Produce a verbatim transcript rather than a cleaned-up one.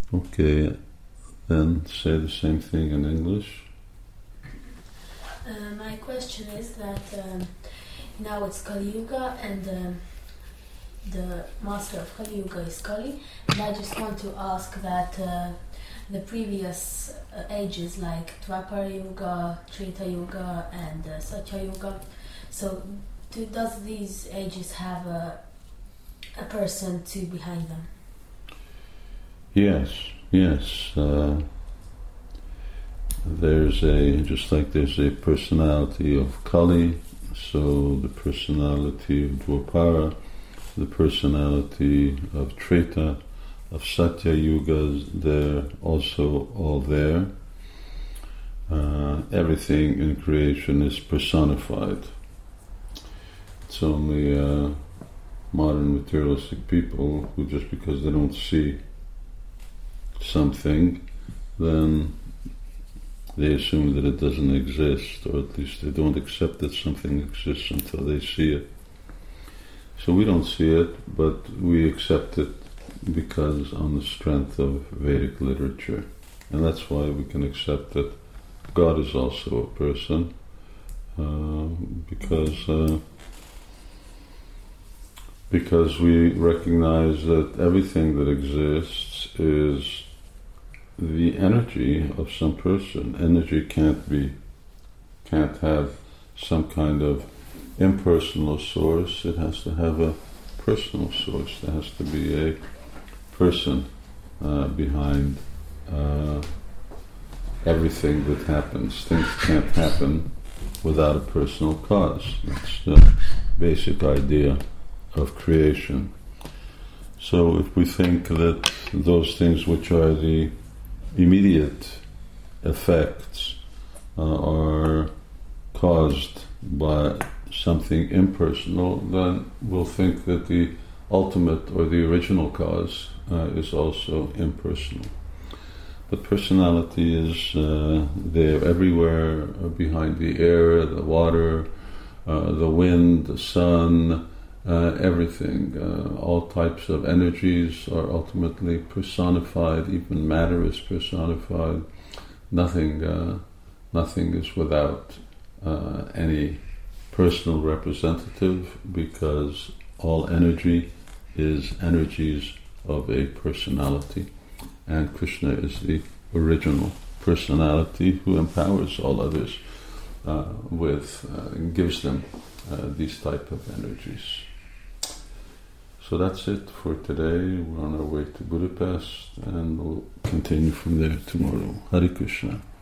Okay, then say the same thing in English. Uh, my question is that um, now it's Kali Yuga and um, the master of Kali Yuga is Kali, and I just want to ask that uh, the previous uh, ages like Dwapara Yuga, Treta Yuga and uh, Satya Yuga, so do, does these ages have a, a person to behind them? Yes, yes. Uh, there's a, just like there's a personality of Kali, so the personality of Dwapara, the personality of Treta, of Satya Yugas, they're also all there. Uh, everything in creation is personified. It's only uh, modern materialistic people who, just because they don't see something, then they assume that it doesn't exist, or at least they don't accept that something exists until they see it. So we don't see it, but we accept it because on the strength of Vedic literature. And that's why we can accept that God is also a person, uh, because uh, because we recognize that everything that exists is the energy of some person. Energy can't be, can't have some kind of impersonal source. It has to have a personal source. There has to be a person uh, behind uh, everything that happens. Things can't happen without a personal cause. That's the basic idea of creation. So if we think that those things which are the immediate effects uh, are caused by something impersonal, then we'll think that the ultimate or the original cause uh, is also impersonal. But personality is uh, there everywhere, uh, behind the air, the water, uh, the wind, the sun, uh, everything. Uh, all types of energies are ultimately personified. Even matter is personified. Nothing, uh, nothing is without uh, any personal representative, because all energy is energies of a personality, and Krishna is the original personality who empowers all others uh, with, uh, and gives them uh, these type of energies. So that's it for today. We're on our way to Budapest, and we'll continue from there tomorrow. Hare Krishna.